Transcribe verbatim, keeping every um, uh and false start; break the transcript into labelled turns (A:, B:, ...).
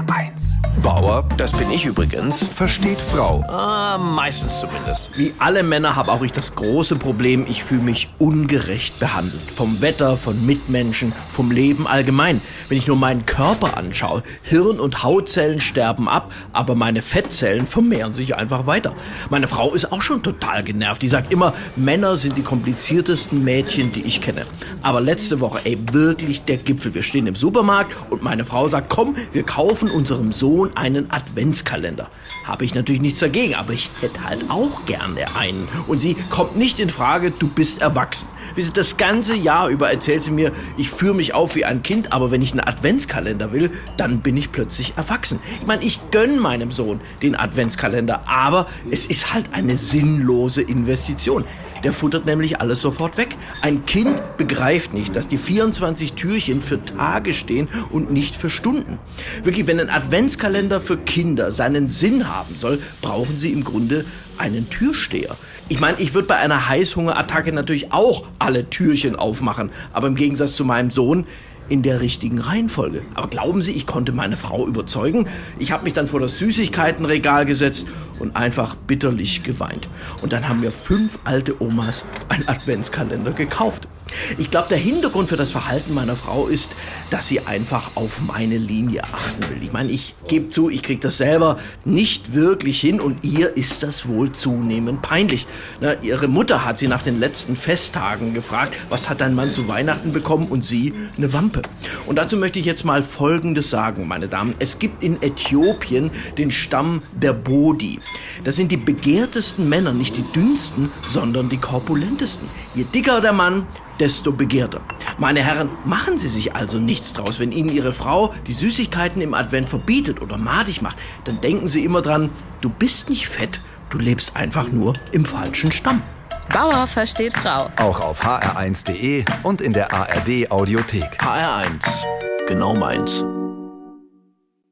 A: R eins.
B: Bauer, das bin ich übrigens,
A: Versteht Frau.
B: Ah, meistens zumindest. Wie alle Männer habe auch ich das große Problem, ich fühle mich ungerecht behandelt. Vom Wetter, von Mitmenschen, vom Leben allgemein. Wenn ich nur meinen Körper anschaue, Hirn- und Hautzellen sterben ab, aber meine Fettzellen vermehren sich einfach weiter. Meine Frau ist auch schon total genervt. Die sagt immer, Männer sind die kompliziertesten Mädchen, die ich kenne. Aber letzte Woche, ey, wirklich der Gipfel. Wir stehen im Supermarkt und meine Frau sagt, komm, wir kaufen unserem Sohn einen Adventskalender. Habe ich natürlich nichts dagegen, aber ich hätte halt auch gerne einen. Und sie kommt nicht in Frage, du bist erwachsen. Wisst ihr, das ganze Jahr über erzählt sie mir, ich führe mich auf wie ein Kind, aber wenn ich einen Adventskalender will, dann bin ich plötzlich erwachsen. Ich meine, ich gönne meinem Sohn den Adventskalender, aber es ist halt eine sinnlose Investition. Der futtert nämlich alles sofort weg. Ein Kind begreift nicht, dass die vierundzwanzig Türchen für Tage stehen und nicht für Stunden. Wirklich, wenn ein Adventskalender für Kinder seinen Sinn haben soll, brauchen sie im Grunde einen Türsteher. Ich meine, ich würde bei einer Heißhungerattacke natürlich auch alle Türchen aufmachen, aber im Gegensatz zu meinem Sohn in der richtigen Reihenfolge. Aber glauben Sie, ich konnte meine Frau überzeugen? Ich habe mich dann vor das Süßigkeitenregal gesetzt und einfach bitterlich geweint. Und dann haben mir fünf alte Omas einen Adventskalender gekauft. Ich glaube, der Hintergrund für das Verhalten meiner Frau ist, dass sie einfach auf meine Linie achten will. Ich meine, ich gebe zu, ich kriege das selber nicht wirklich hin und ihr ist das wohl zunehmend peinlich. Na, ihre Mutter hat sie nach den letzten Festtagen gefragt, was hat dein Mann zu Weihnachten bekommen, und sie eine Wampe. Und dazu möchte ich jetzt mal Folgendes sagen, meine Damen. Es gibt in Äthiopien den Stamm der Bodi. Das sind die begehrtesten Männer, nicht die dünnsten, sondern die korpulentesten. Je dicker der Mann, desto begehrter. Meine Herren, machen Sie sich also nichts draus. Wenn Ihnen Ihre Frau die Süßigkeiten im Advent verbietet oder madig macht, dann denken Sie immer dran, du bist nicht fett, du lebst einfach nur im falschen Stamm.
C: Bauer versteht Frau.
A: Auch auf h r eins punkt d e und in der A R D Audiothek.
B: H R eins, genau meins.